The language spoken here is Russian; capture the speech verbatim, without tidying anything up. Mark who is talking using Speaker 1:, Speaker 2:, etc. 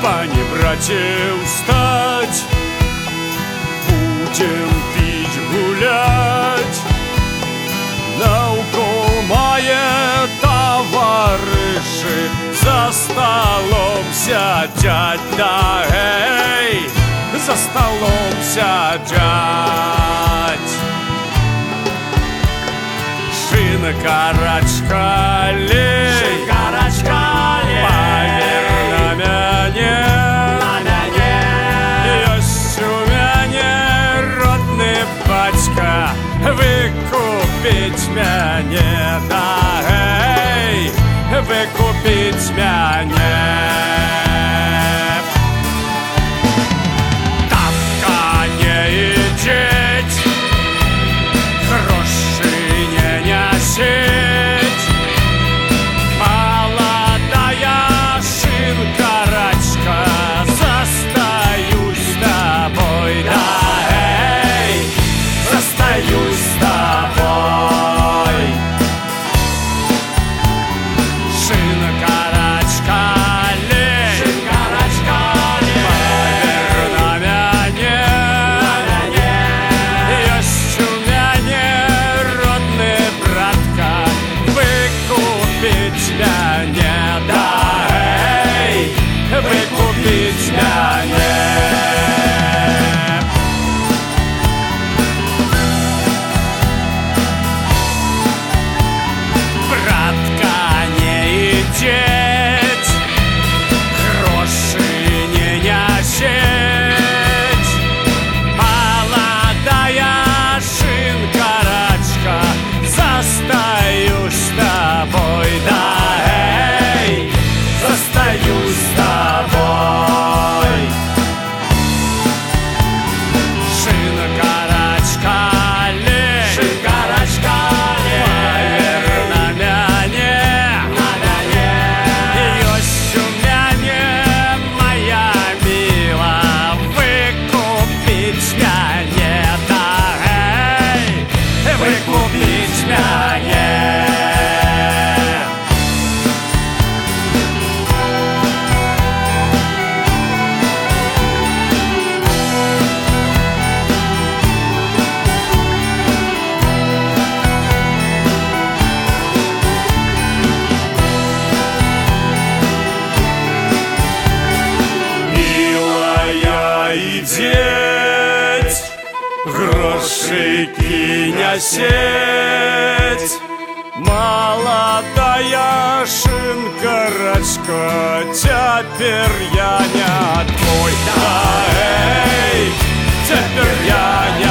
Speaker 1: Пане, братья, устать, будем пить, гулять. Наукомає товариші, за столом сядять, да эй, за столом сядять. Шинкарачка лей, шинкарачка лей, поверь на мяне, на мяне. Ёсть у мяне родны бацька, выкупить мяне, да эй, выкупить мяне. Тавка не идеть, гроши не носить. Молодая шинкарачка, застаюсь с тобой, да эй, застаюсь с тобой. Шинкарачка лей, шинкарачка лей, поверь на мяне, на мяне. Ёсть у мяне родны братка, выкупить мяне, да эй, выкупить мяне. Братка, не идеть, гроши не носить. Молодая шинкарачка, застаюсь с тобой, да эй, застаюсь с тобой. Шинкарачка лей, шинкарачка лей, поверь на мяне, на мяне. Ёсть у мяне, моя мила, выкупить мяне, да эй, выкупить мяне. Милая, идеть, грошики не сеть. Молодая шинкарачка, теперь я не твой, да эй, теперь я не